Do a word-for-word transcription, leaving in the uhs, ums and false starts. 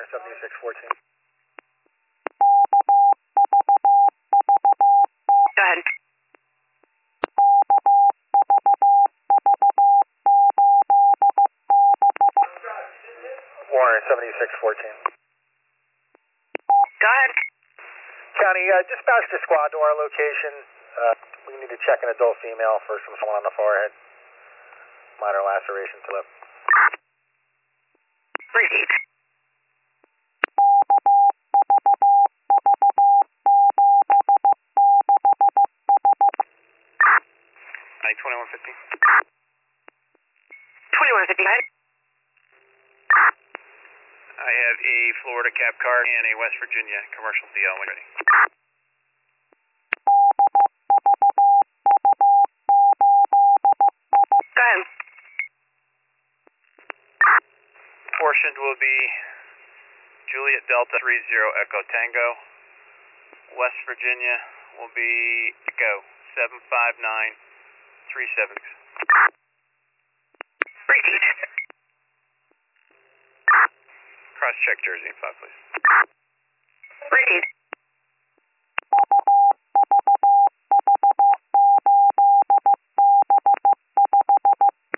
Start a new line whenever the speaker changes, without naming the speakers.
seventy-six fourteen.
Go ahead.
Warner seventy-six fourteen.
Go ahead.
County, uh, dispatch the squad to our location. Uh, we need to check an adult female for some swelling on the forehead. Minor laceration to lip.
Repeat.
I twenty-one fifty.
twenty-one fifty. Go ahead.
I have a Florida cab car and a West Virginia commercial D L when ready.
Go ahead.
Portioned will be Juliet Delta three zero Echo Tango. West Virginia will be Echo seven five nine three seven.
Repeat.
Cross check Jersey in five, please.
Repeat.